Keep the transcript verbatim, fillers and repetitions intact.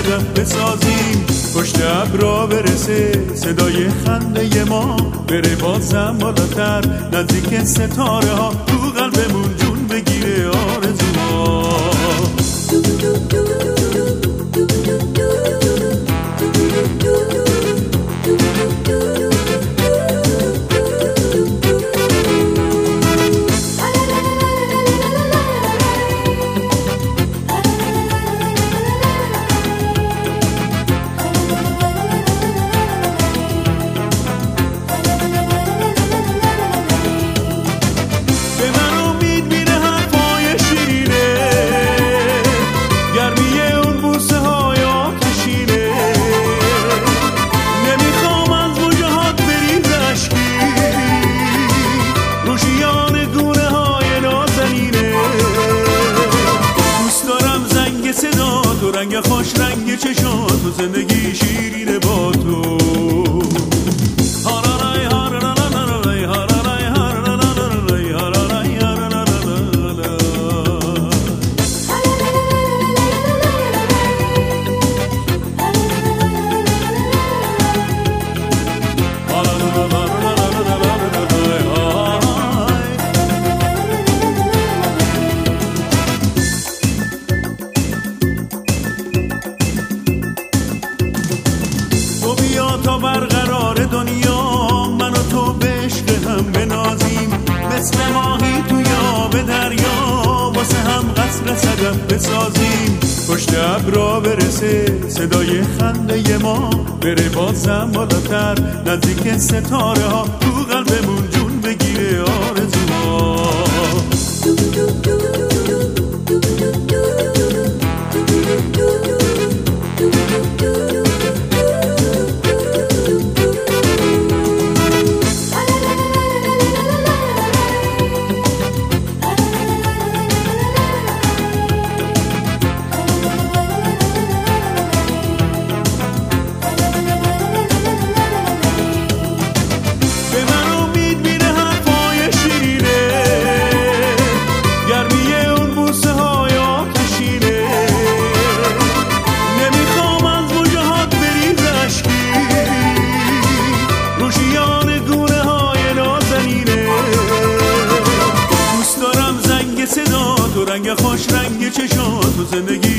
صدف بسازیم، پشت ابرا برسه صدای خنده ما، بره بازم بالاتر نزدیک ستاره ها، تو قلبمون جون بگیره آرزوها. رنگ خوش رنگ چشات تو زندگی شیرینه با تو. تا برقرار دنیا من و تو به عشق هم بنازیم، مثل ماهی تو آب دریا واسه هم قصر صدف بسازیم، پشت ابرا برسه صدای خنده ما، بره بازم بالاتر نزدیک ستاره ها، تو قلبمون جون بگیره آرزوها. رنگ خوش رنگ چشات تو زندگی